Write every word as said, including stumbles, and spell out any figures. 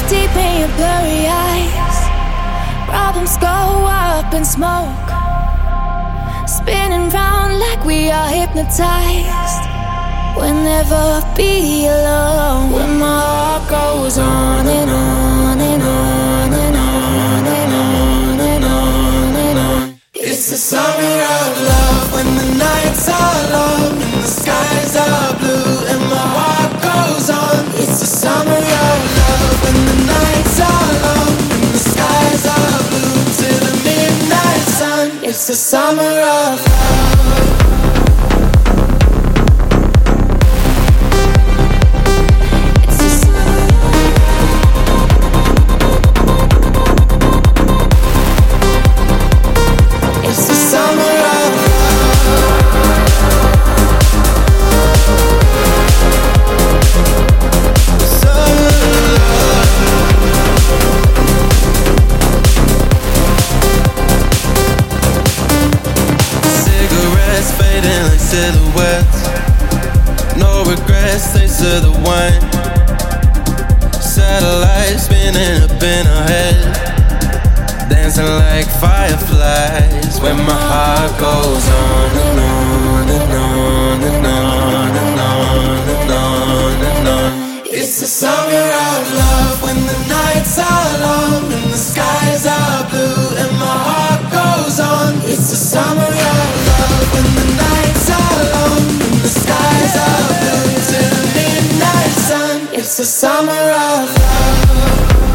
deep in your blurry eyes. Problems go up in smoke, spinning round like we are hypnotized. We'll never be alone when my heart goes on and on and on and on and on and on and on. It's the summer of love when the nights are long and the skies are blue and my heart goes on. It's the summer of love when the nights are long and the skies are blue to the midnight sun. It's the summer of love. Silhouettes, no regrets, taste of the wine. Satellites spinning up in our head, dancing like fireflies. When my heart goes on and on and on and on and on and on and on. It's the summer of love when the nights are long and the skies are blue and my heart goes on. It's the summer of love when the nights are long and the skies are blue to the midnight sun. It's the summer of love.